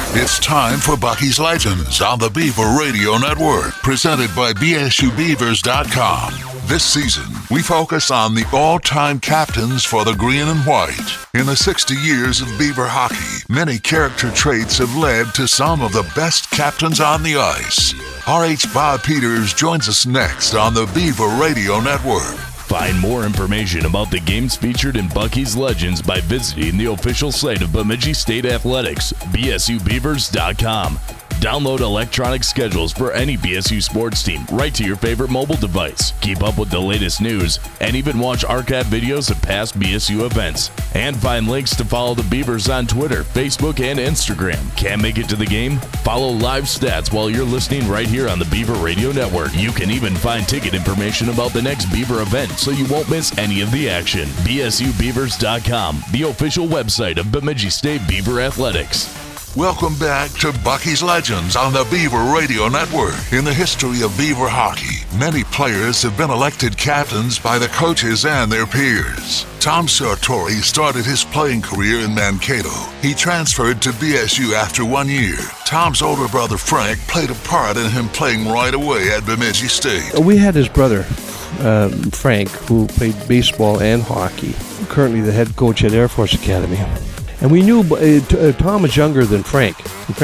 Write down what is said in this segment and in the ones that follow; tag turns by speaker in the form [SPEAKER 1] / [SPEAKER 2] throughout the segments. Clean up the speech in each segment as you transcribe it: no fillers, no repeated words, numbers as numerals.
[SPEAKER 1] It's time for Bucky's Legends on the Beaver Radio Network, presented by BSUBeavers.com. This season, we focus on the all-time captains for the green and white. In the 60 years of Beaver hockey, many character traits have led to some of the best captains on the ice. R.H. Bob Peters joins us next on the Beaver Radio Network.
[SPEAKER 2] Find more information about the games featured in Bucky's Legends by visiting the official site of Bemidji State Athletics, BSUBeavers.com. Download electronic schedules for any BSU sports team right to your favorite mobile device. Keep up with the latest news and even watch archive videos of past BSU events. And find links to follow the Beavers on Twitter, Facebook, and Instagram. Can't make it to the game? Follow live stats while you're listening right here on the Beaver Radio Network. You can even find ticket information about the next Beaver event so you won't miss any of the action. BSUBeavers.com, the official website of Bemidji State Beaver Athletics.
[SPEAKER 1] Welcome back to Bucky's Legends on the Beaver Radio Network. In the history of Beaver hockey, many players have been elected captains by the coaches and their peers. Tom Sartori started his playing career in Mankato. He transferred to BSU after 1 year. Tom's older brother Frank played a part in him playing right away at Bemidji State.
[SPEAKER 3] We had his brother, Frank, who played baseball and hockey, currently the head coach at Air Force Academy. And we knew Tom was younger than Frank.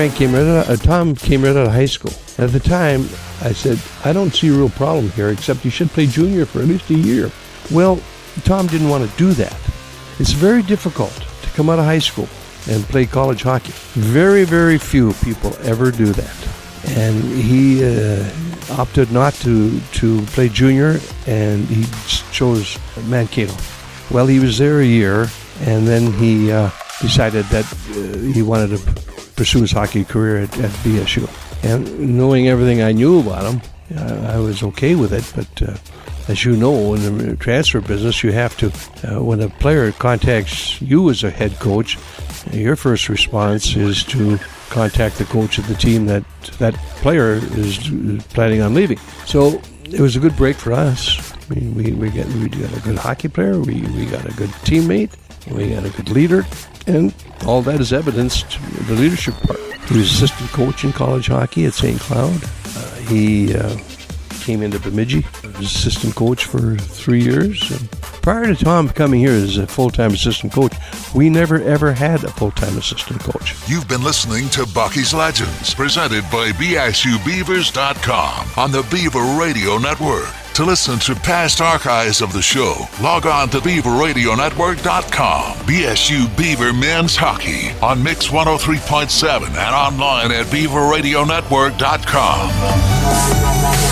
[SPEAKER 3] Tom came right out of high school. At the time, I said, I don't see a real problem here, except you should play junior for at least a year. Well, Tom didn't want to do that. It's very difficult to come out of high school and play college hockey. Very, very few people ever do that. And he opted not to play junior, and he chose Mankato. Well, he was there a year, and then he decided that he wanted to pursue his hockey career at BSU. And knowing everything I knew about him, I was okay with it. But as you know, in the transfer business, you have to, when a player contacts you as a head coach, your first response is to contact the coach of the team that player is planning on leaving. So it was a good break for us. I mean, we got a good hockey player, we got a good teammate, we got a good leader, and all that is evidenced in the leadership part. He was assistant coach in college hockey at St. Cloud. He came into Bemidji, was assistant coach for 3 years. And prior to Tom coming here as a full-time assistant coach, we never ever had a full-time assistant coach.
[SPEAKER 1] You've been listening to Bucky's Legends, presented by BSUBeavers.com on the Beaver Radio Network. To listen to past archives of the show, log on to BeaverRadioNetwork.com. BSU Beaver Men's Hockey on Mix 103.7 and online at BeaverRadioNetwork.com.